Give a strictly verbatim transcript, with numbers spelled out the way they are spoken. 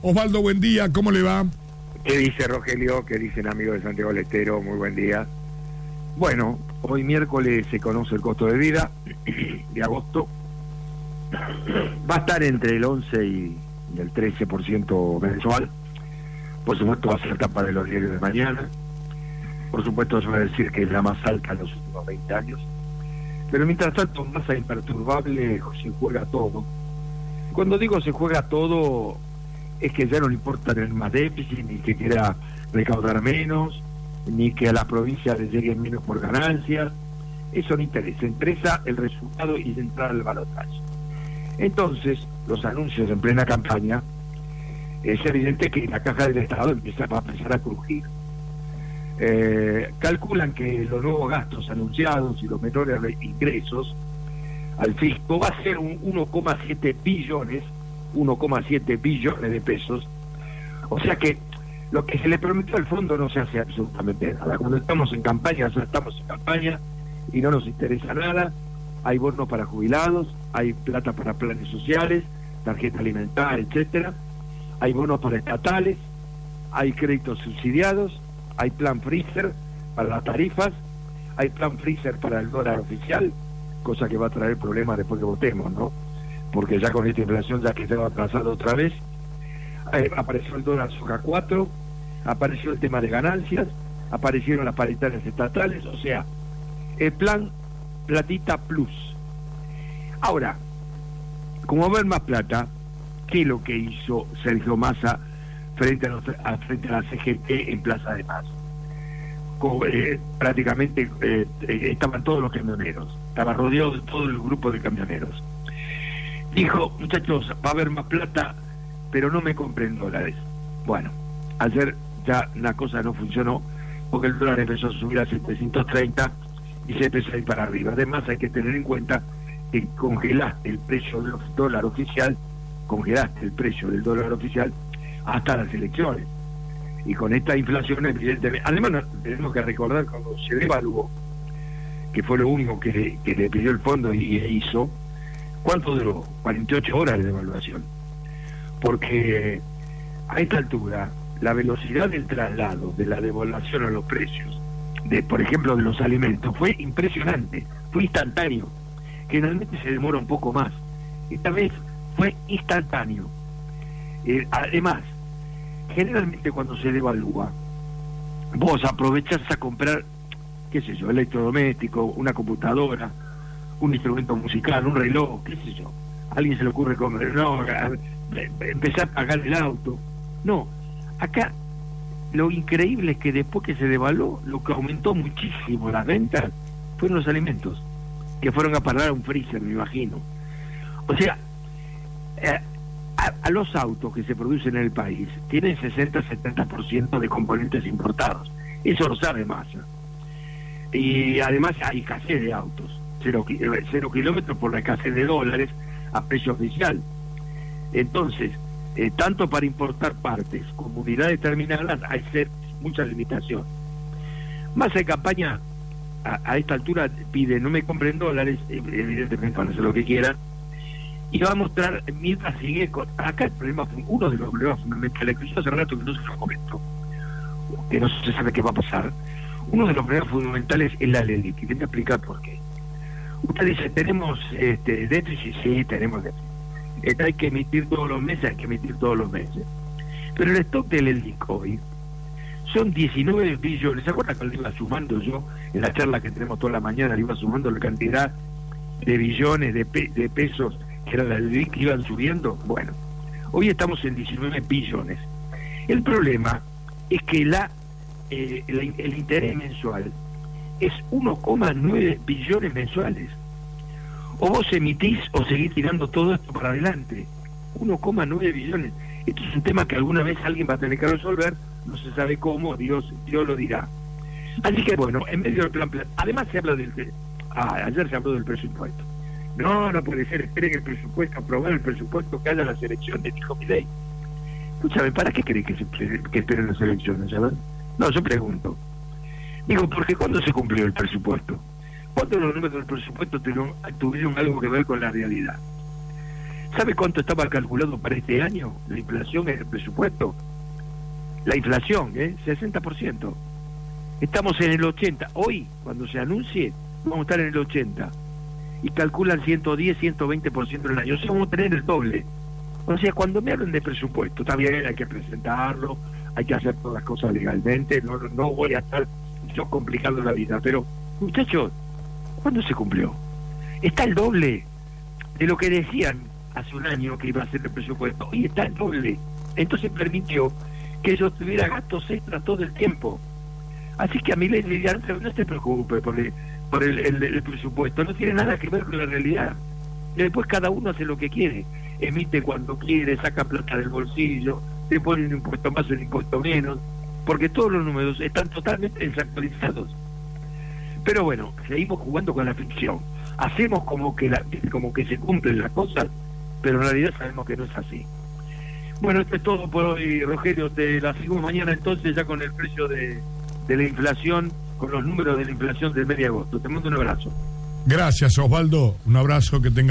Osvaldo, buen día, ¿cómo le va? ¿Qué dice Rogelio? ¿Qué dicen amigos de Santiago del Estero? Muy buen día. Bueno, hoy miércoles se conoce el costo de vida de agosto. Va a estar entre el once y el trece por ciento mensual. Por supuesto va a ser tapa de los diarios de mañana. Por supuesto eso va a decir que es la más alta en los últimos veinte años. Pero mientras tanto, masa imperturbable, se juega todo. Cuando digo se juega todo, es que ya no le importa tener más déficit, ni que quiera recaudar menos, ni que a las provincias les lleguen menos por ganancias. Eso no interesa, interesa el resultado y entrar al balotaje. Entonces, los anuncios en plena campaña, es evidente que la caja del Estado empieza a empezar a crujir. Eh, calculan que los nuevos gastos anunciados y los menores ingresos al fisco va a ser un uno coma siete billones de pesos. O sea que lo que se le prometió al fondo no se hace absolutamente nada. Cuando estamos en campaña, ya estamos en campaña y no nos interesa nada. Hay bonos para jubilados, hay plata para planes sociales, tarjeta alimentaria, etcétera. Hay bonos para estatales, hay créditos subsidiados, hay plan freezer para las tarifas, hay plan freezer para el dólar oficial, cosa que va a traer problemas después que votemos, ¿no? Porque ya con esta inflación ya que se va atrasado otra vez. Eh, apareció el dólar soja cuatro, apareció el tema de ganancias, aparecieron las paritarias estatales, o sea, el plan platita plus. Ahora, como va a haber más plata, ¿qué es lo que hizo Sergio Massa frente a, los, a, frente a la C G T en Plaza de Mayo? Como, eh, prácticamente eh, eh, estaban todos los camioneros, estaba rodeado de todo el grupo de camioneros. Dijo, muchachos, va a haber más plata, pero no me compren dólares. Bueno, ayer ya la cosa no funcionó, porque el dólar empezó a subir a setecientos treinta y se empezó a ir para arriba. Además hay que tener en cuenta que congelaste el precio del dólar oficial, congelaste el precio del dólar oficial hasta las elecciones. Y con esta inflación, evidentemente, además tenemos que recordar cuando se devaluó, que fue lo único que, que le pidió el fondo y, y hizo, ¿cuánto duró? cuarenta y ocho horas de devaluación. Porque a esta altura, la velocidad del traslado de la devaluación a los precios, de por ejemplo de los alimentos, fue impresionante, fue instantáneo. Generalmente se demora un poco más. Esta vez fue instantáneo. Eh, además, generalmente cuando se devalúa, vos aprovechás a comprar, qué sé yo, electrodoméstico, una computadora, un instrumento musical, un reloj, qué sé yo. A alguien se le ocurre comer, no, empezar a pagar el auto. No, acá lo increíble es que después que se devaluó, lo que aumentó muchísimo las ventas fueron los alimentos, que fueron a parar a un freezer, me imagino. O sea, eh, a, a los autos que se producen en el país tienen sesenta a setenta por ciento de componentes importados. Eso lo sabe Massa. Y además hay escasez de autos, cero, cero kilómetros por la escasez de dólares a precio oficial. Entonces, eh, tanto para importar partes como unidades terminadas hay ser mucha limitación. Massa en campaña a, a esta altura pide no me compren dólares, evidentemente van a hacer lo que quieran, y va a mostrar mientras sigue con, acá el problema, uno de los problemas fundamentales, que yo hace rato que no se lo comento, que no se sabe qué va a pasar. Uno de los problemas fundamentales es la ley líquida. Voy a explicar por qué. Usted dice, tenemos este déficit, sí, tenemos déficit. Este, hay que emitir todos los meses, hay que emitir todos los meses. Pero el stock del L D I C hoy son diecinueve billones. ¿Se acuerdan cuando iba sumando yo en la charla que tenemos toda la mañana, le iba sumando la cantidad de billones de, pe de pesos que era la L D I C que iban subiendo? Bueno, hoy estamos en diecinueve billones. El problema es que la, eh, el, el interés mensual es uno coma nueve billones mensuales. O vos emitís o seguís tirando todo esto para adelante. uno coma nueve billones. Esto es un tema que alguna vez alguien va a tener que resolver, no se sabe cómo, Dios, Dios lo dirá. Así que bueno, en medio del plan, plan además se habla del... Ah, ayer se habló del presupuesto. No, no puede ser, esperen el presupuesto, aprobar el presupuesto, que haya las elecciones, dijo Milei. Escúchame, ¿para qué creen que, se, que esperen las elecciones? ¿Sabes? No, yo pregunto. Digo, porque ¿cuándo se cumplió el presupuesto? ¿Cuándo los números del presupuesto tuvieron, tuvieron algo que ver con la realidad? ¿Sabe cuánto estaba calculado para este año? La inflación en el presupuesto. La inflación, ¿eh? sesenta por ciento. Estamos en el ochenta. Hoy, cuando se anuncie, vamos a estar en el ochenta. Y calculan ciento diez, ciento veinte por ciento en el año. O sea, vamos a tener el doble. O sea, cuando me hablan de presupuesto, está bien, hay que presentarlo, hay que hacer todas las cosas legalmente, no, no voy a estar yo complicando la vida, pero, muchachos, ¿cuándo se cumplió? Está el doble de lo que decían hace un año que iba a ser el presupuesto, y está el doble. Entonces permitió que yo tuviera gastos extras todo el tiempo. Así que a mí le diría, no se preocupe por el, por el, el, el presupuesto, no tiene nada que ver con la realidad. Y después cada uno hace lo que quiere, emite cuando quiere, saca plata del bolsillo, le pone un impuesto más o un impuesto menos, porque todos los números están totalmente desactualizados. Pero bueno, seguimos jugando con la ficción. Hacemos como que la, como que se cumplen las cosas, pero en realidad sabemos que no es así. Bueno, esto es todo por hoy, Rogelio. Te la seguimos mañana entonces ya con el precio de, de la inflación, con los números de la inflación del mes de agosto. Te mando un abrazo. Gracias, Osvaldo. Un abrazo, que tenga